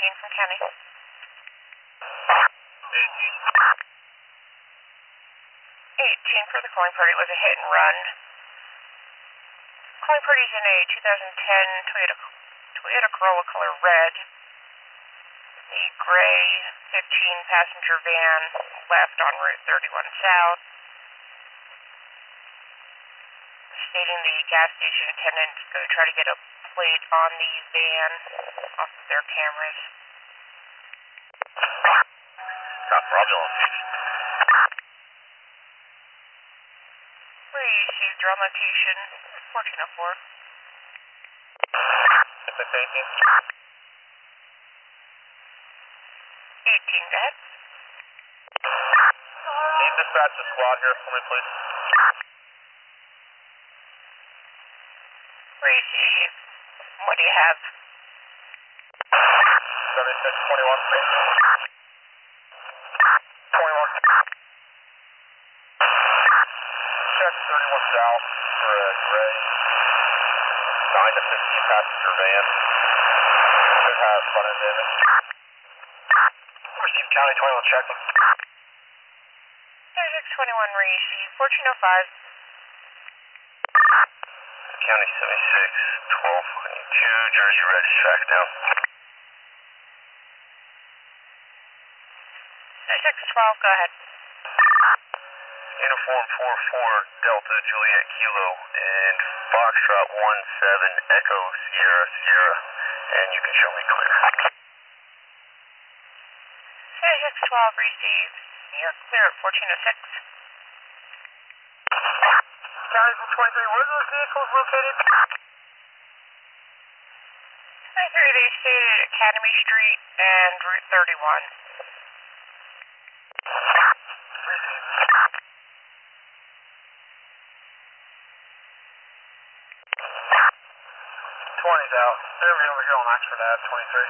18 from County. 18 for the calling party was a hit and run. Calling party's in a 2010 Toyota Corolla color red. A gray 15-passenger van left on Route 31 South. Stating the gas station attendant is going to try to get a plate on the van off of their cameras. Roger location. Received your location, 1404. 18. 18, go ahead. Can you dispatch the squad here for me, please? Receive. What do you have? 7621. 21. Check 31 South for a gray 9 to 15 passenger van. Should have front end damage. Receive County 21 checking. 3621 receive, 1405. County 76, 1222, Jersey Red is tracked down. 3612, go ahead. Uniform 44 Delta Juliet Kilo and Foxtrot 17 Echo Sierra Sierra, and you can show me clear. 3612 received. You're clear at 1406. County 23, where are those vehicles located? 23, they stayed at Academy Street and Route 31. Received. 20's out. They're over here on Oxford Ave, 23.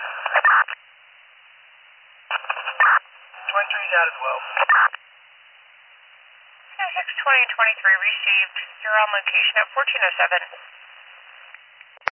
23's out as well. 3620 and 23 received. You're on location at 1407.